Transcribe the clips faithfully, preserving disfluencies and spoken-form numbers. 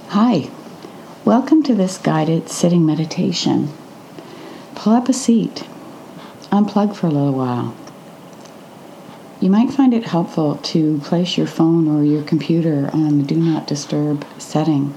Hi, welcome to this guided sitting meditation. Pull up a seat, unplug for a little while. You might find it helpful to place your phone or your computer on the Do Not Disturb setting.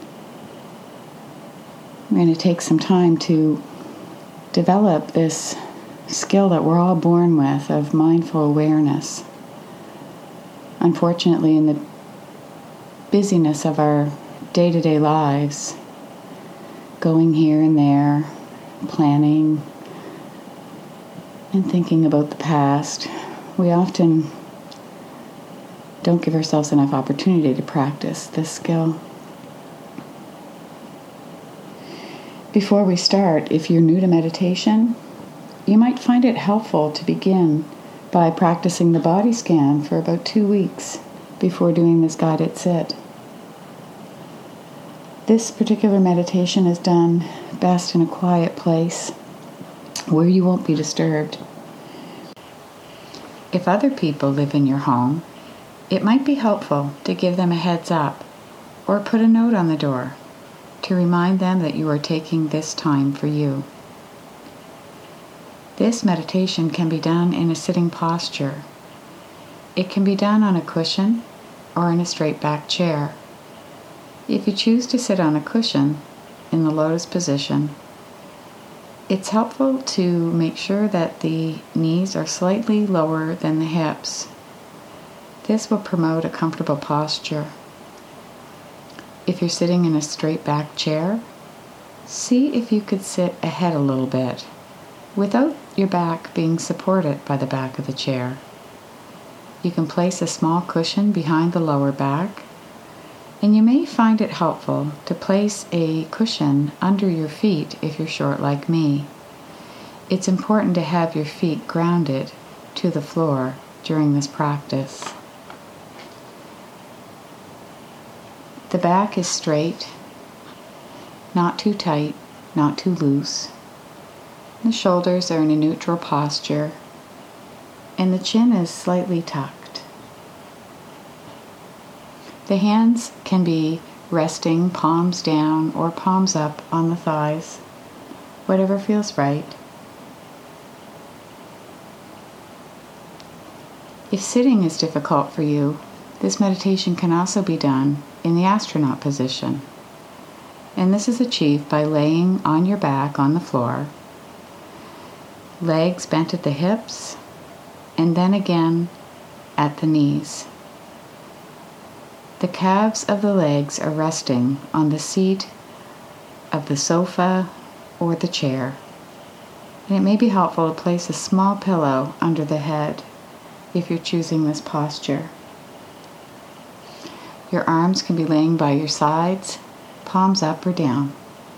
We're going to take some time to develop this skill that we're all born with of mindful awareness. Unfortunately, in the busyness of our day-to-day lives, going here and there, planning and thinking about the past, we often don't give ourselves enough opportunity to practice this skill. Before we start, if you're new to meditation, you might find it helpful to begin by practicing the body scan for about two weeks before doing this guided sit. This particular meditation is done best in a quiet place where you won't be disturbed. If other people live in your home, it might be helpful to give them a heads up or put a note on the door to remind them that you are taking this time for you. This meditation can be done in a sitting posture. It can be done on a cushion or in a straight back chair. If you choose to sit on a cushion in the lotus position, it's helpful to make sure that the knees are slightly lower than the hips. This will promote a comfortable posture. If you're sitting in a straight back chair, see if you could sit ahead a little bit without your back being supported by the back of the chair. You can place a small cushion behind the lower back, and you may find it helpful to place a cushion under your feet if you're short like me. It's important to have your feet grounded to the floor during this practice. The back is straight, not too tight, not too loose. The shoulders are in a neutral posture, and the chin is slightly tucked. The hands can be resting palms down or palms up on the thighs, whatever feels right. If sitting is difficult for you, this meditation can also be done in the astronaut position. And this is achieved by laying on your back on the floor, legs bent at the hips, and then again at the knees. The calves of the legs are resting on the seat of the sofa or the chair, and it may be helpful to place a small pillow under the head if you're choosing this posture. Your arms can be laying by your sides, palms up or down.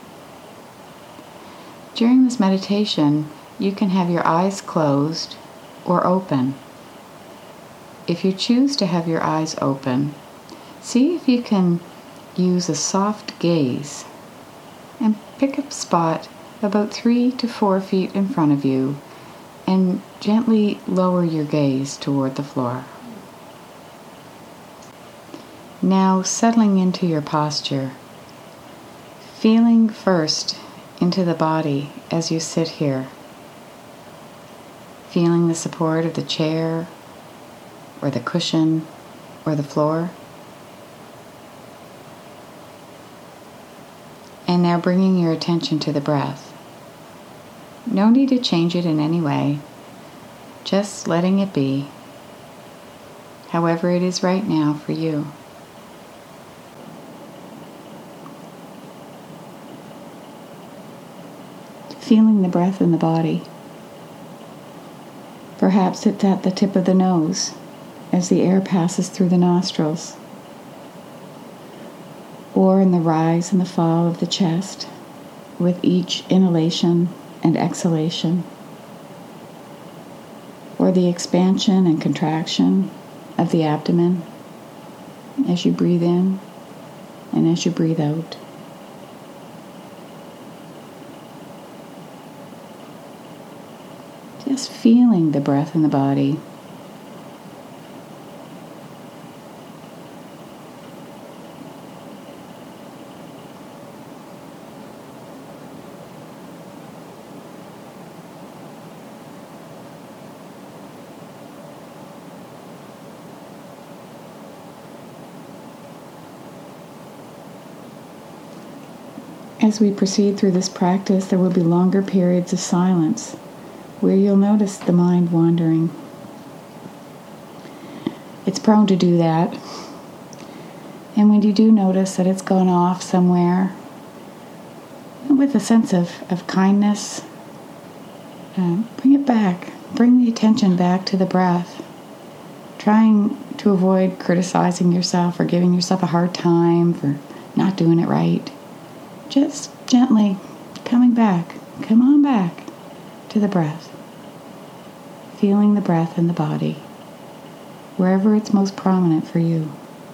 During this meditation, you can have your eyes closed or open. If you choose to have your eyes open, see if you can use a soft gaze and pick a spot about three to four feet in front of you and gently lower your gaze toward the floor. Now settling into your posture, feeling first into the body as you sit here, feeling the support of the chair or the cushion or the floor. And now bringing your attention to the breath. No need to change it in any way, just letting it be, however it is right now for you. Feeling the breath in the body. Perhaps it's at the tip of the nose as the air passes through the nostrils, or in the rise and the fall of the chest with each inhalation and exhalation, or the expansion and contraction of the abdomen as you breathe in and as you breathe out. Just feeling the breath in the body. As we proceed through this practice, there will be longer periods of silence where you'll notice the mind wandering. It's prone to do that. And when you do notice that it's gone off somewhere, with a sense of, of kindness, uh, bring it back. Bring the attention back to the breath. Trying to avoid criticizing yourself or giving yourself a hard time for not doing it right. Just gently coming back. Come on back to the breath. Feeling the breath in the body, wherever it's most prominent for you.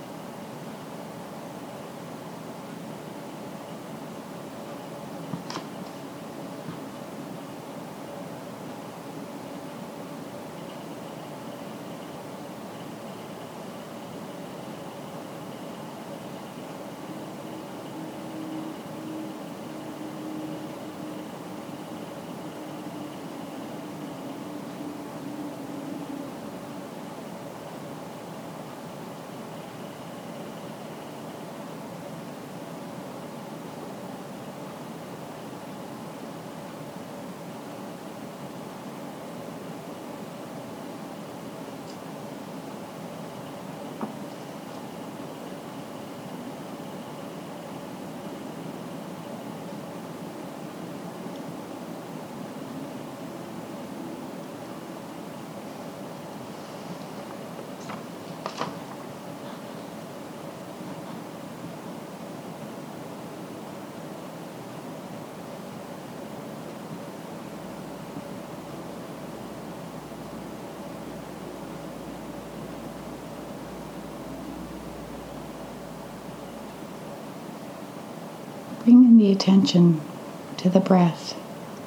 Bringing the attention to the breath.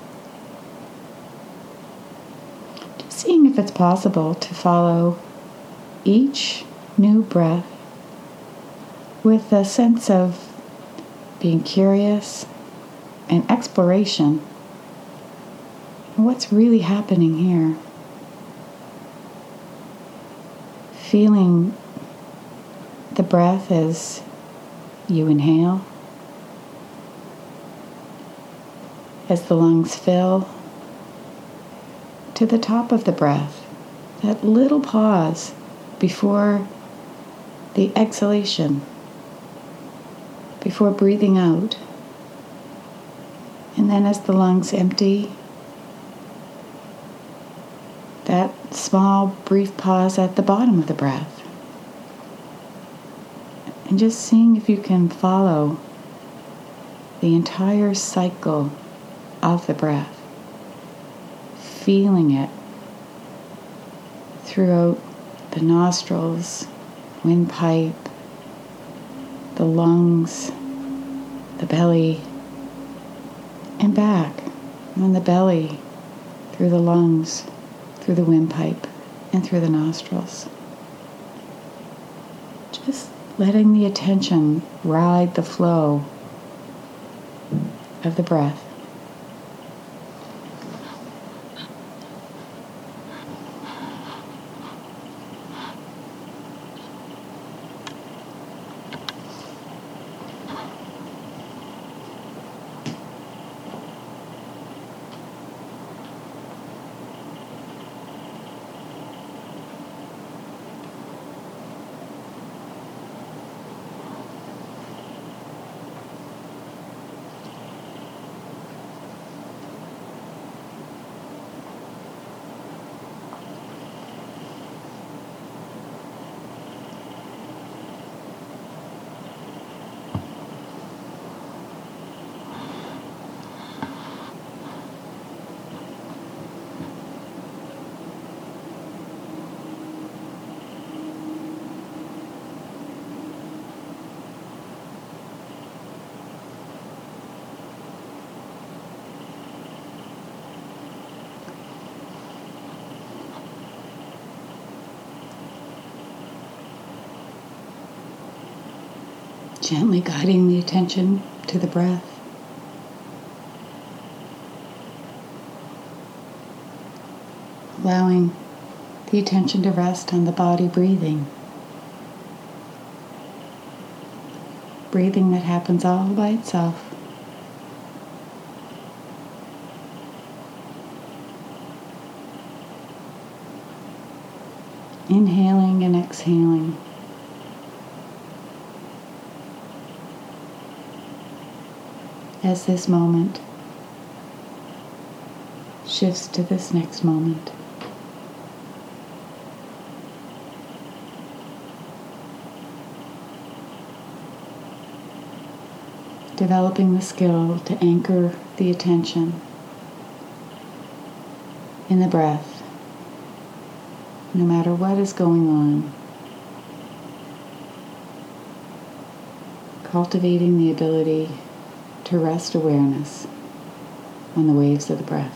Just seeing if it's possible to follow each new breath with a sense of being curious and exploration. What's really happening here? Feeling the breath as you inhale, as the lungs fill, to the top of the breath, that little pause before the exhalation, before breathing out. And then as the lungs empty, that small, brief pause at the bottom of the breath. And just seeing if you can follow the entire cycle of the breath, feeling it throughout the nostrils, windpipe, the lungs, the belly, and back on the belly, through the lungs, through the windpipe, and through the nostrils. Just letting the attention ride the flow of the breath. Gently guiding the attention to the breath. Allowing the attention to rest on the body breathing. Breathing that happens all by itself, Inhaling and exhaling. As this moment shifts to this next moment. Developing the skill to anchor the attention in the breath, no matter what is going on. Cultivating the ability to rest awareness on the waves of the breath.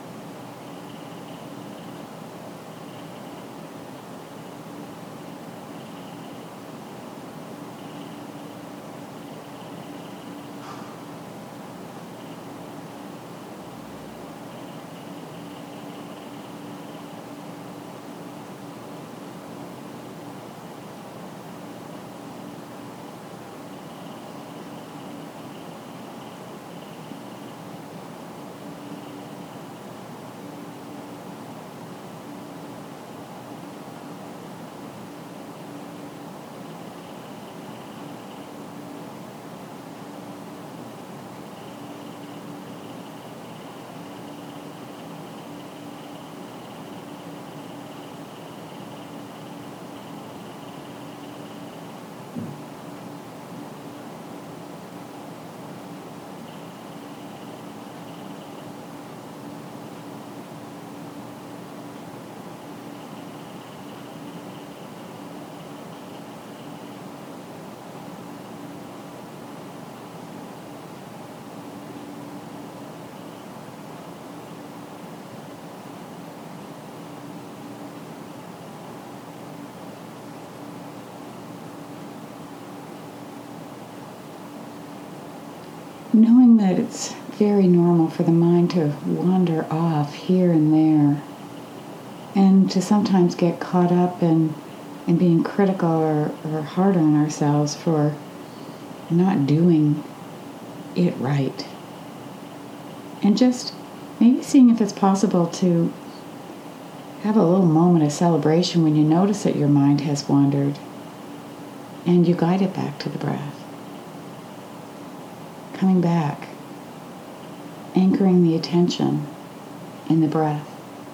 Knowing that it's very normal for the mind to wander off here and there, and to sometimes get caught up in, in being critical or, or hard on ourselves for not doing it right. And just maybe seeing if it's possible to have a little moment of celebration when you notice that your mind has wandered and you guide it back to the breath. Coming back, anchoring the attention in the breath.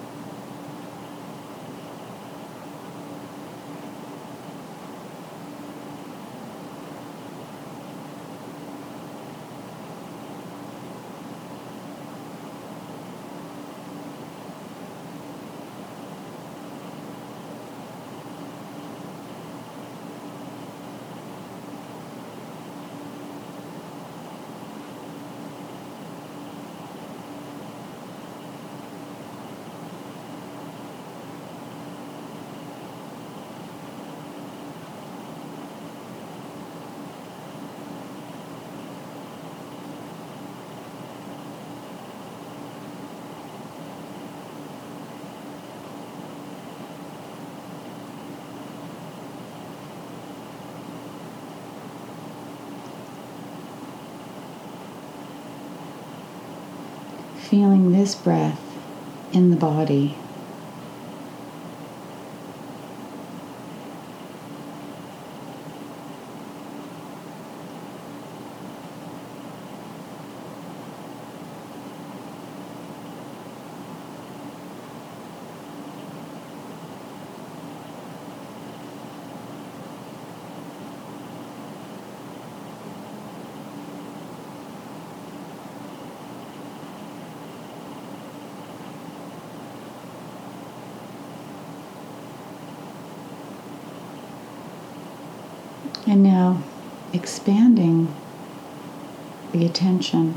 Feeling this breath in the body. And now expanding the attention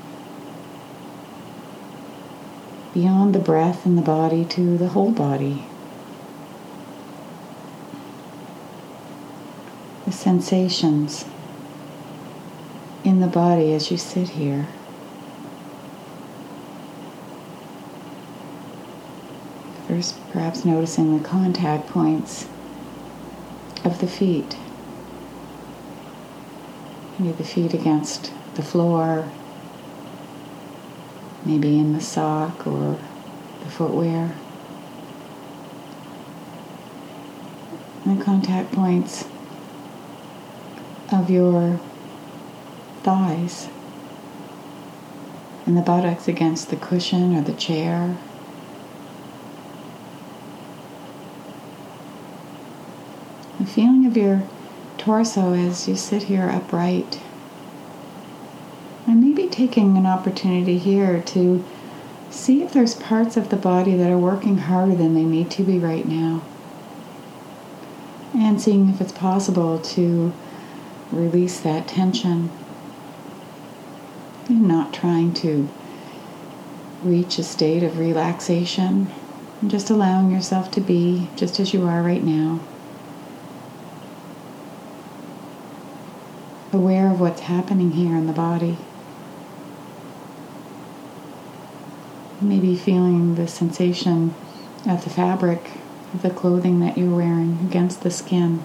beyond the breath and the body to the whole body. The sensations in the body as you sit here. First, perhaps noticing the contact points of the feet. Maybe the feet against the floor, maybe in the sock or the footwear. the contact points of your thighs and the buttocks against the cushion or the chair. The feeling of your torso as you sit here upright. And maybe taking an opportunity here to see if there's parts of the body that are working harder than they need to be right now. And seeing if it's possible to release that tension. And not trying to reach a state of relaxation. And just allowing yourself to be just as you are right now. Aware of what's happening here in the body. Maybe feeling the sensation of the fabric of the clothing that you're wearing against the skin.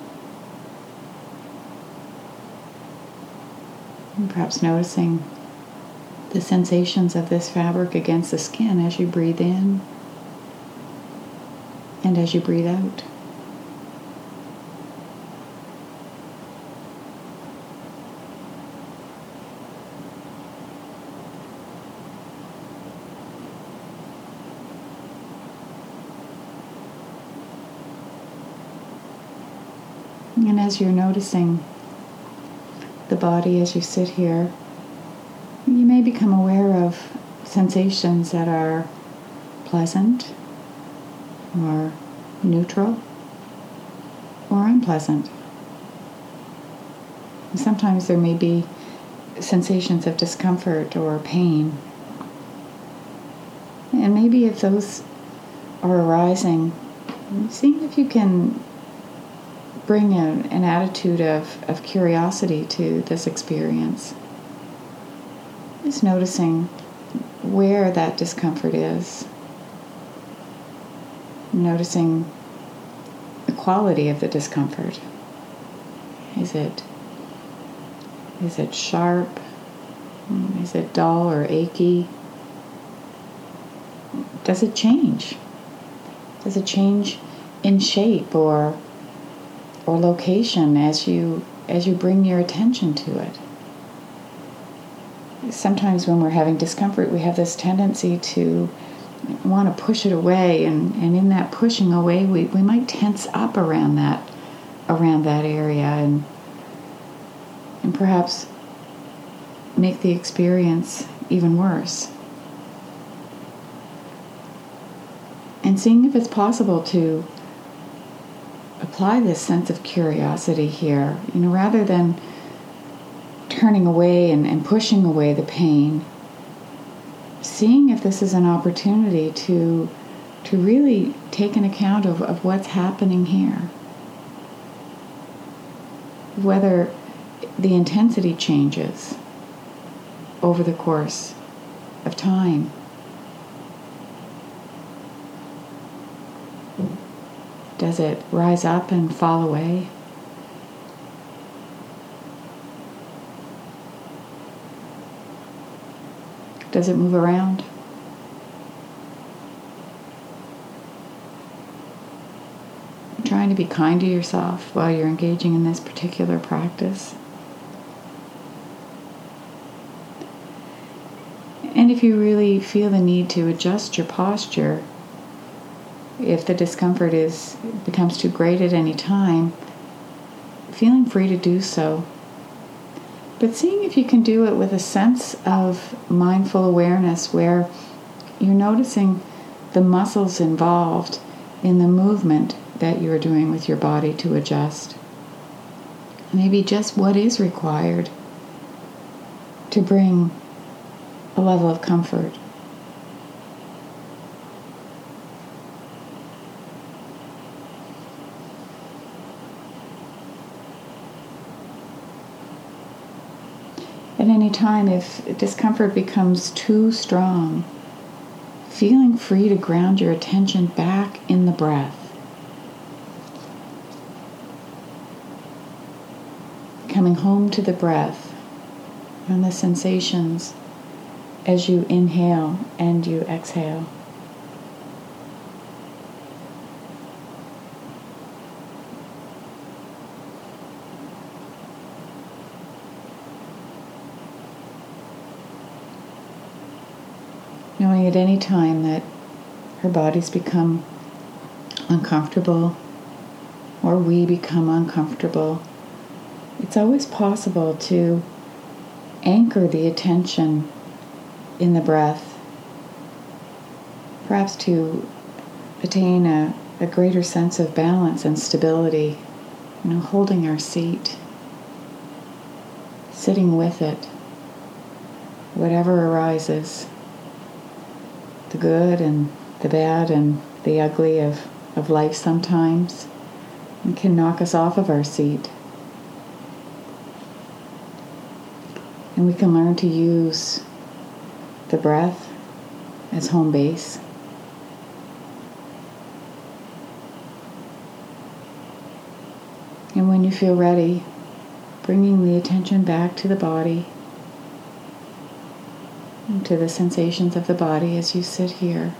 And perhaps noticing the sensations of this fabric against the skin as you breathe in and as you breathe out. And as you're noticing the body as you sit here, you may become aware of sensations that are pleasant or neutral or unpleasant. And sometimes there may be sensations of discomfort or pain. And maybe if those are arising, seeing if you can bring a, an attitude of, of curiosity to this experience. Just noticing where that discomfort is. Noticing the quality of the discomfort. Is it, is it sharp? Is it dull or achy? Does it change? Does it change in shape or or location as you as you bring your attention to it? Sometimes when we're having discomfort, we have this tendency to want to push it away, and, and in that pushing away, we, we might tense up around that around that area and and perhaps make the experience even worse. And seeing if it's possible to apply this sense of curiosity here, you know, rather than turning away and, and pushing away the pain, seeing if this is an opportunity to to really take an account of, of what's happening here. Whether the intensity changes over the course of time. Does it rise up and fall away? Does it move around? Trying to be kind to yourself while you're engaging in this particular practice. And if you really feel the need to adjust your posture, if the discomfort is becomes too great at any time, feeling free to do so. But seeing if you can do it with a sense of mindful awareness where you're noticing the muscles involved in the movement that you're doing with your body to adjust. Maybe just what is required to bring a level of comfort. At any time, if discomfort becomes too strong, feeling free to ground your attention back in the breath. Coming home to the breath and the sensations as you inhale and you exhale. Knowing at any time that her body's become uncomfortable or we become uncomfortable, it's always possible to anchor the attention in the breath, perhaps to attain a, a greater sense of balance and stability, you know, holding our seat, sitting with it, whatever arises, the good and the bad and the ugly of, of life sometimes, and can knock us off of our seat. And we can learn to use the breath as home base. And when you feel ready, bringing the attention back to the body, and to the sensations of the body as you sit here.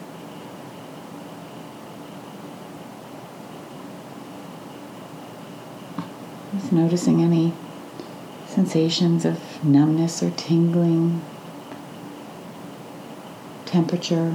Just noticing any sensations of numbness or tingling, temperature.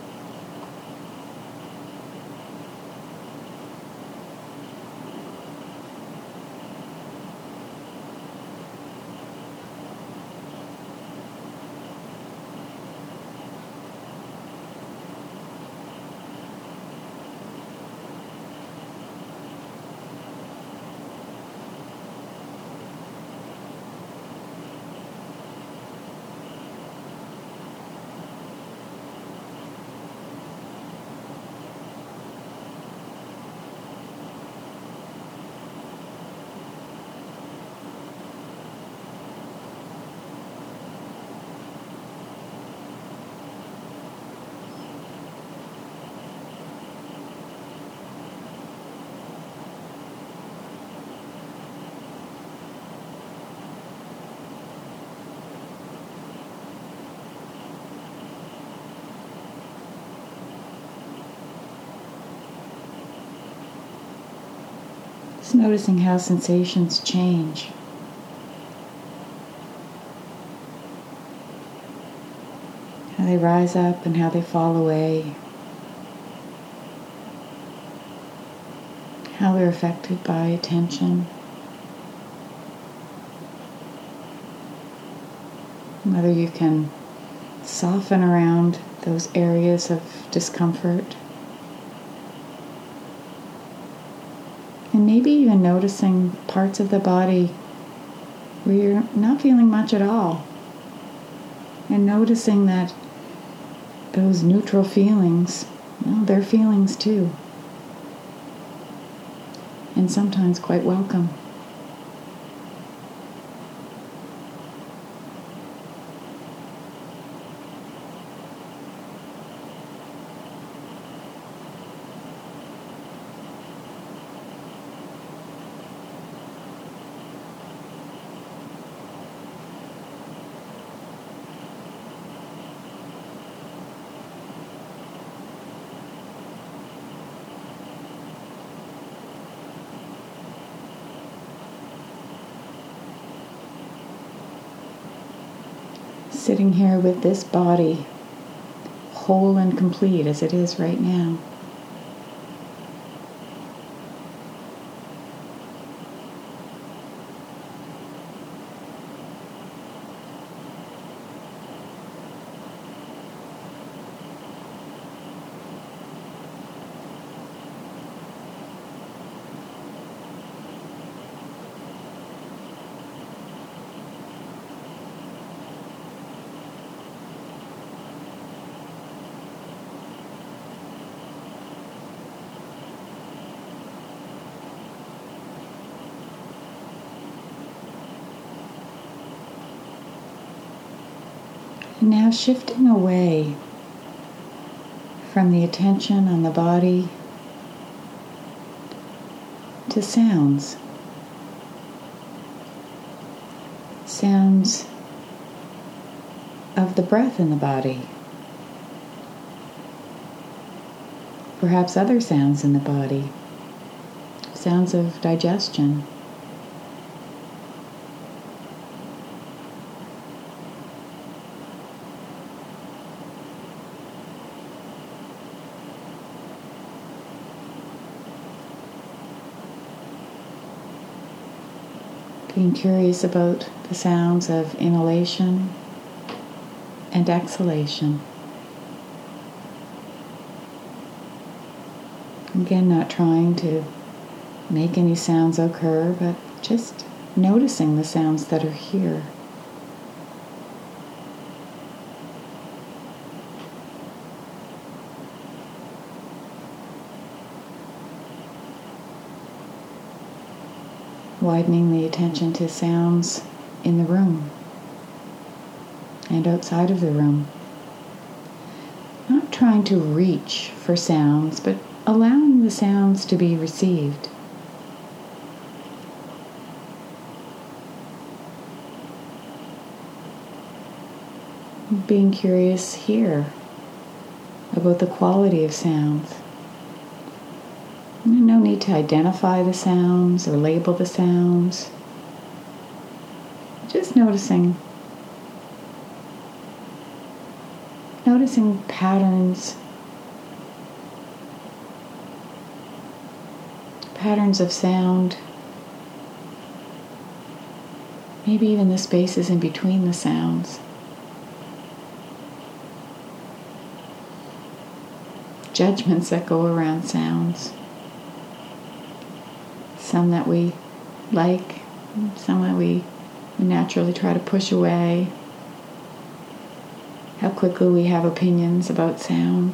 Just noticing how sensations change. How they rise up and how they fall away. How they're affected by attention. Whether you can soften around those areas of discomfort. And maybe even noticing parts of the body where you're not feeling much at all. And noticing that those neutral feelings, well, they're feelings too. And sometimes quite welcome. Sitting here with this body, whole and complete as it is right now. Now shifting away from the attention on the body to sounds. Sounds of the breath in the body. Perhaps other sounds in the body. Sounds of digestion. Being curious about the sounds of inhalation and exhalation. Again, not trying to make any sounds occur, but just noticing the sounds that are here. Widening the attention to sounds in the room and outside of the room. Not trying to reach for sounds, but allowing the sounds to be received. Being curious here about the quality of sounds. No need to identify the sounds or label the sounds. Just noticing. Noticing patterns. Patterns of sound. Maybe even the spaces in between the sounds. Judgments that go around sounds. Some that we like, some that we naturally try to push away. How quickly we have opinions about sound.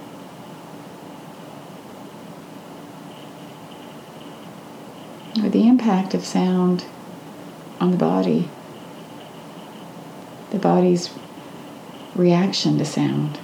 Or the impact of sound on the body. The body's reaction to sound.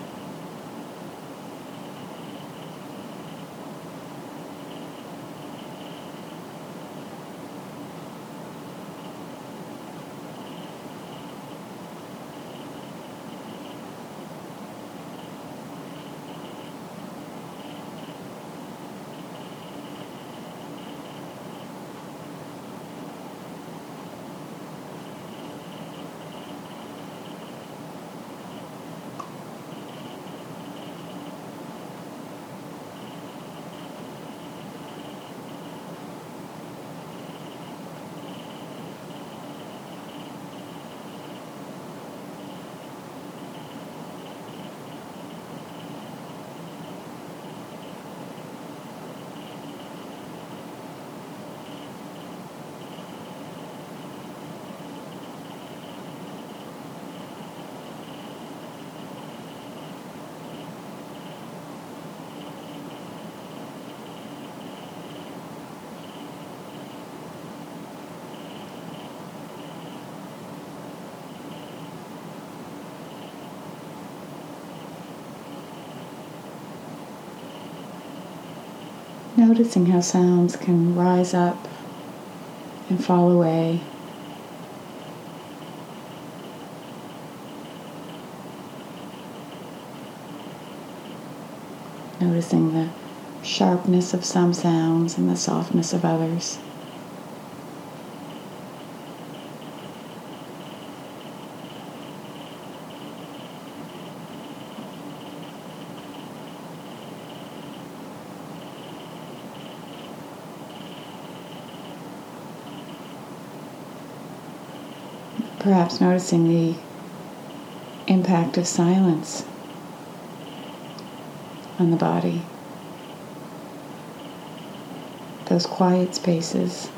Noticing how sounds can rise up and fall away. Noticing the sharpness of some sounds and the softness of others. Perhaps noticing the impact of silence on the body. Those quiet spaces.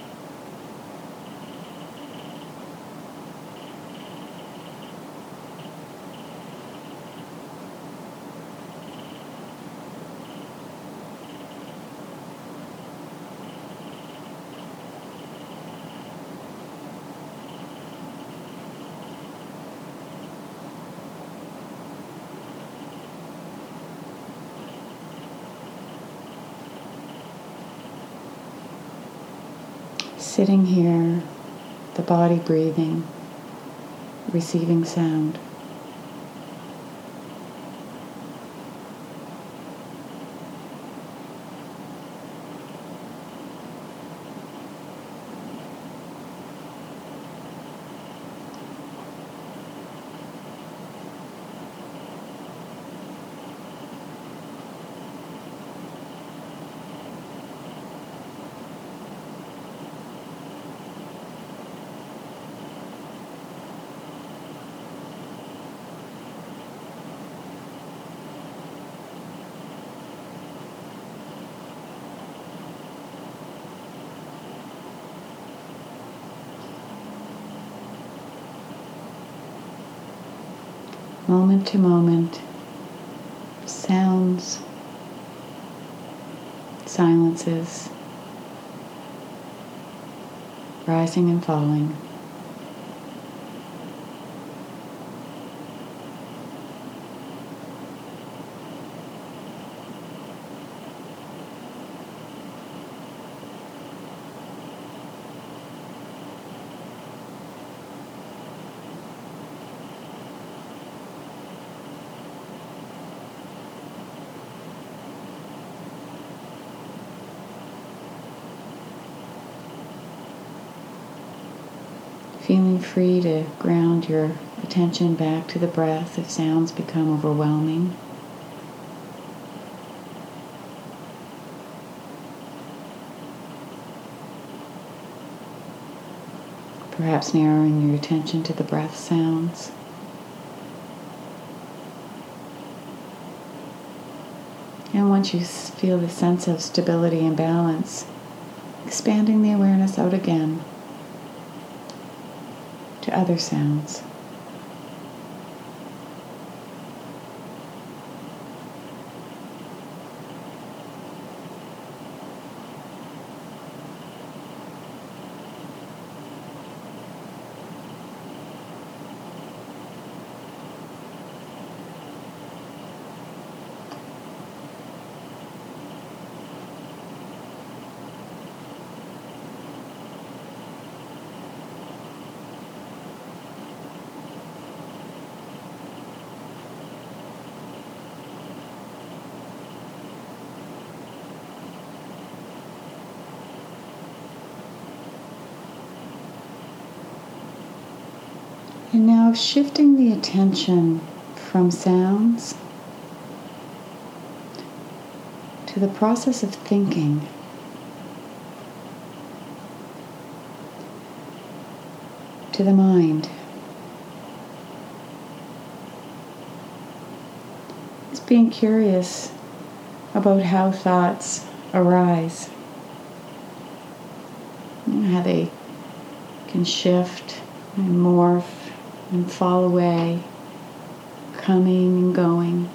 Sitting here, the body breathing, receiving sound. moment to moment, sounds, silences, rising and falling. Feeling free to ground your attention back to the breath if sounds become overwhelming. Perhaps narrowing your attention to the breath sounds. And once you feel the sense of stability and balance, expanding the awareness out again to other sounds. And now shifting the attention from sounds to the process of thinking. To the mind. Just being curious about how thoughts arise. You know, how they can shift and morph and fall away, coming and going.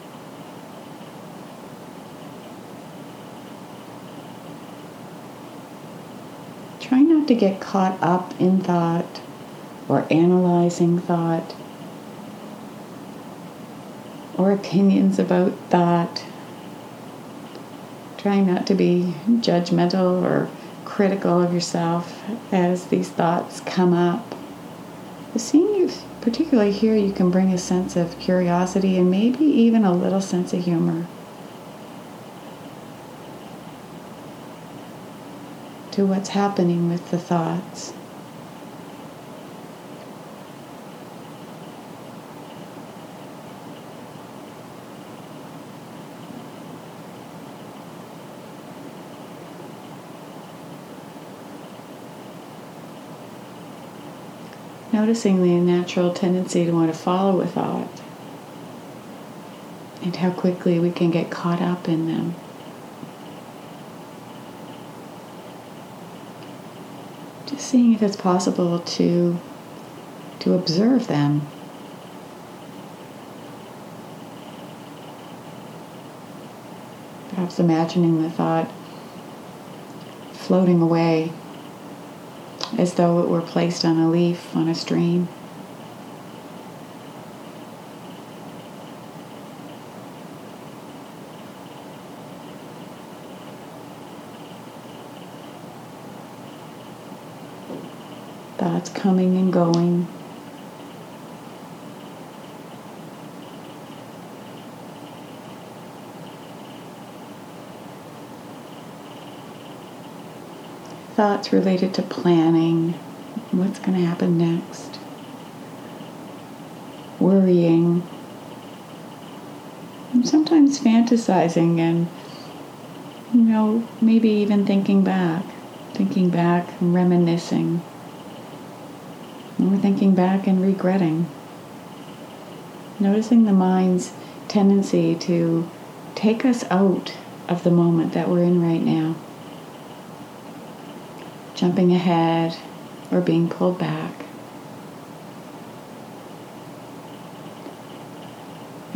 Try not to get caught up in thought or analyzing thought or opinions about thought. Try not to be judgmental or critical of yourself as these thoughts come up. Seeing you, particularly here, you can bring a sense of curiosity and maybe even a little sense of humor to what's happening with the thoughts. Noticing the natural tendency to want to follow a thought and how quickly we can get caught up in them. Just seeing if it's possible to, to observe them. Perhaps imagining the thought floating away as though it were placed on a leaf on a stream. Thoughts coming and going. Thoughts related to planning, what's going to happen next, worrying, and sometimes fantasizing and, you know, maybe even thinking back, thinking back and reminiscing. And we're thinking back and regretting. Noticing the mind's tendency to take us out of the moment that we're in right now. Jumping ahead or being pulled back.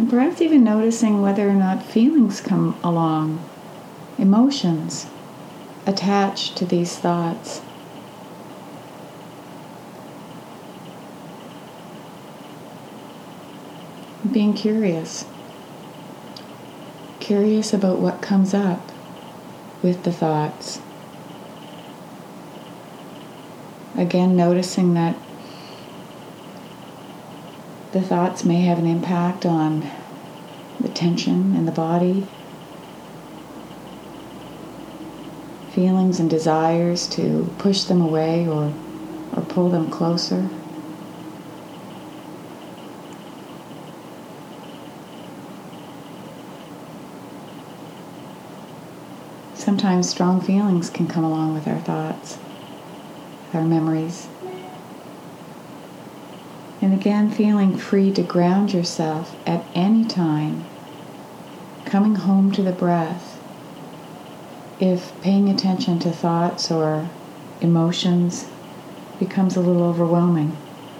perhaps even noticing whether or not feelings come along, emotions attached to these thoughts. Being curious. Curious about what comes up with the thoughts. Again, noticing that the thoughts may have an impact on the tension in the body, feelings and desires to push them away or, or pull them closer. Sometimes strong feelings can come along with our thoughts, our memories. And again, feeling free to ground yourself at any time, coming home to the breath. If paying attention to thoughts or emotions becomes a little overwhelming.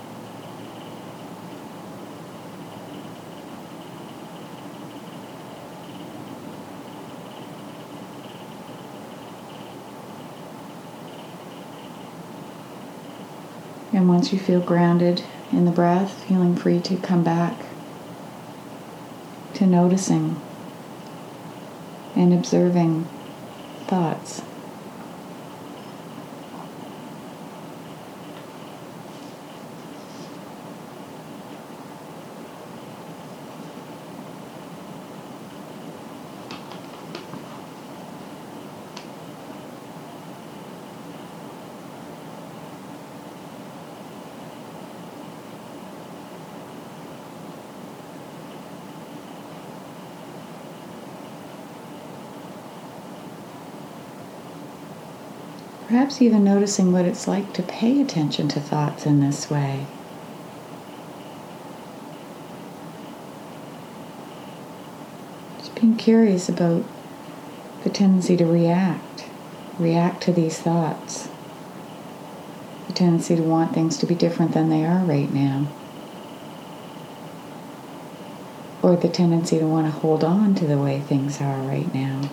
And once you feel grounded in the breath, feeling free to come back to noticing and observing thoughts. Perhaps even noticing what it's like to pay attention to thoughts in this way. Just being curious about the tendency to react, react to these thoughts. The tendency to want things to be different than they are right now. Or the tendency to want to hold on to the way things are right now.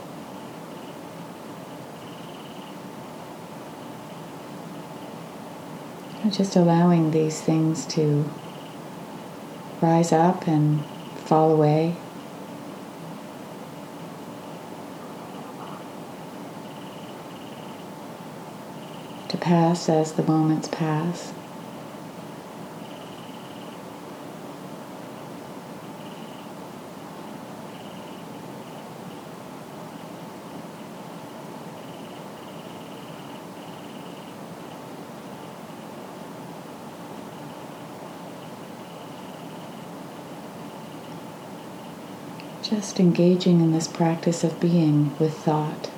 Just allowing these things to rise up and fall away. To pass as the moments pass. Just engaging in this practice of being with thought.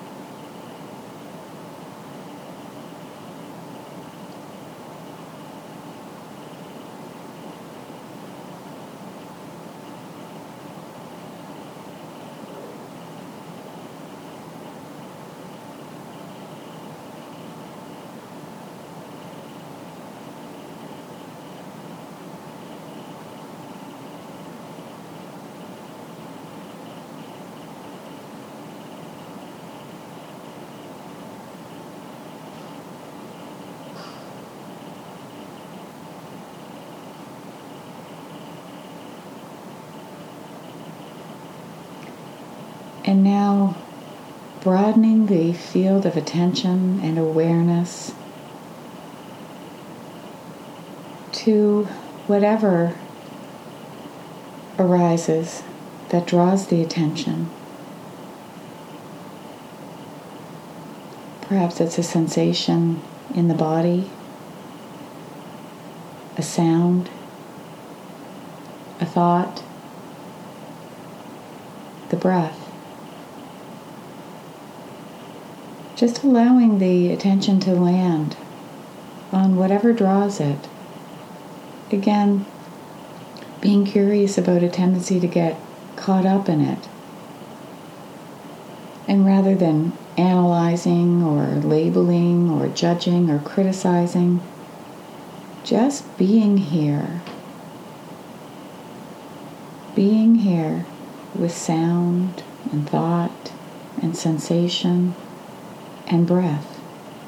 And now broadening the field of attention and awareness to whatever arises that draws the attention. Perhaps it's a sensation in the body, a sound, a thought, the breath. Just allowing the attention to land on whatever draws it. Again, being curious about a tendency to get caught up in it. And rather than analyzing or labeling or judging or criticizing, just being here. being here with sound and thought and sensation and breath.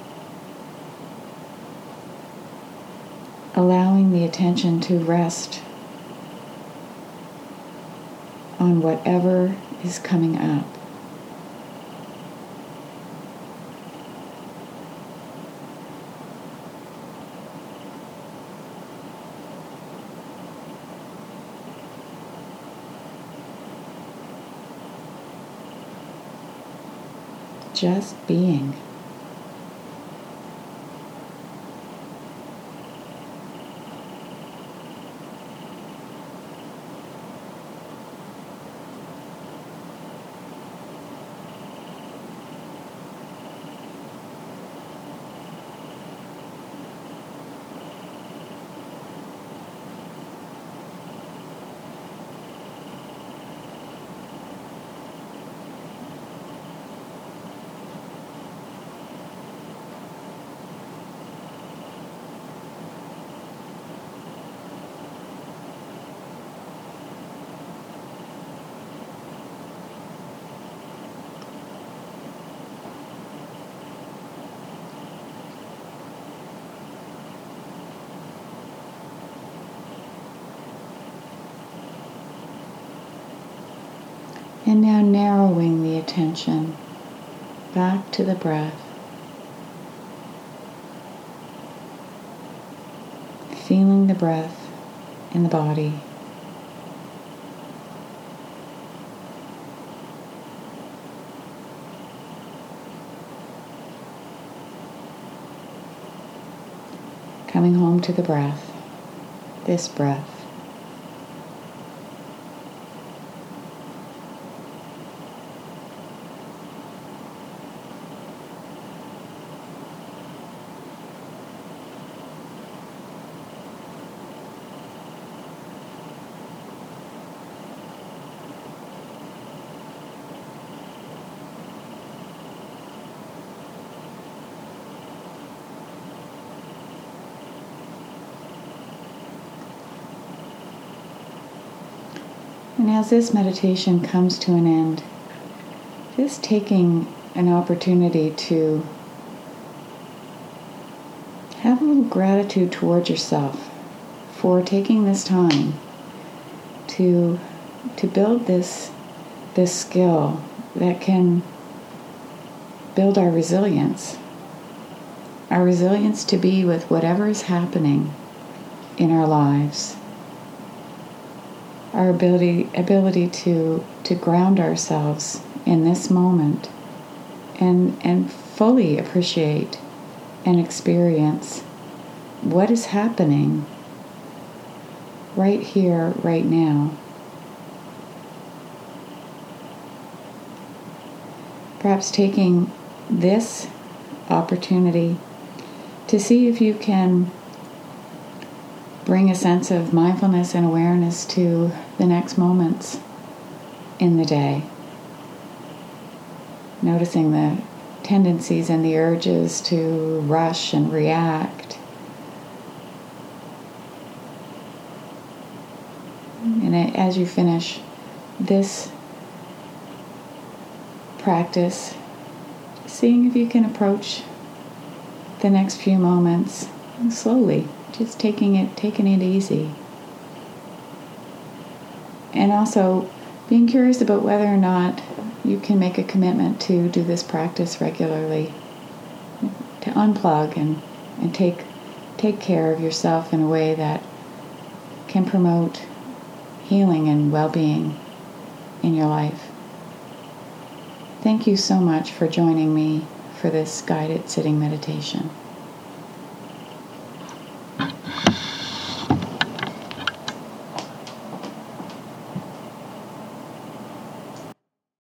Allowing the attention to rest on whatever is coming up. Just being. And now narrowing the attention back to the breath. Feeling the breath in the body. Coming home to the breath, this breath. And as this meditation comes to an end, just taking an opportunity to have a little gratitude towards yourself for taking this time to to build this this skill that can build our resilience. Our resilience to be with whatever is happening in our lives. Our ability ability to to ground ourselves in this moment and and fully appreciate and experience what is happening right here, right now. Perhaps taking this opportunity to see if you can bring a sense of mindfulness and awareness to the next moments in the day. Noticing the tendencies and the urges to rush and react. And as you finish this practice, seeing if you can approach the next few moments slowly. Just taking it, taking it easy. And also being curious about whether or not you can make a commitment to do this practice regularly. To unplug and, and take take care of yourself in a way that can promote healing and well-being in your life. Thank you so much for joining me for this guided sitting meditation.